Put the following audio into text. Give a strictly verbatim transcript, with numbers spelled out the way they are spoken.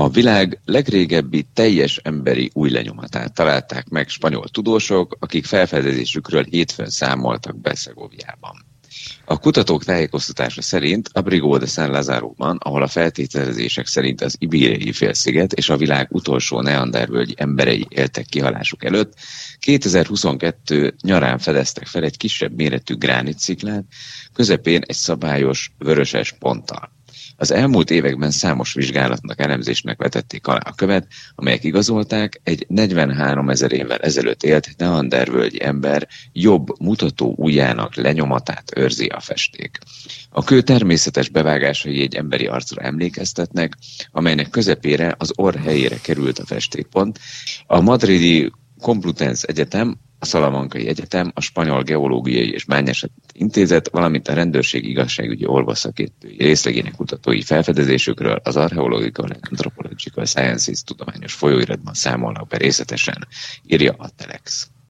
világ legrégebbi teljes emberi új lenyomatát találták meg spanyol tudósok, akik felfedezésükről hétfőn számoltak be Segoviában. A kutatók tájékoztatása szerint Abrigo de San Lazáróban, ahol a feltételezések szerint az Ibériai félsziget és a világ utolsó neandervölgyi emberei éltek kihalásuk előtt, kétezer-huszonkettő nyarán fedeztek fel egy kisebb méretű gránitsziklát, közepén egy szabályos vöröses ponttal. Az elmúlt években számos vizsgálatnak, elemzésnek vetették alá a követ, amelyek igazolták, egy negyvenháromezer évvel ezelőtt élt neandervölgyi ember jobb mutató ujjának lenyomatát őrzi a festék. A kő természetes bevágásai egy emberi arcra emlékeztetnek, amelynek közepére az orr helyére került a festékpont. A madridi Complutense Egyetem, a Salamankai Egyetem, a Spanyol Geológiai és Bányászati Intézet, valamint a rendőrség igazságügyi orvosszakértői részlegének kutatói felfedezésükről az Archaeological and Anthropological Sciences tudományos folyóiratban számolnak be részletesen, írja a Telex.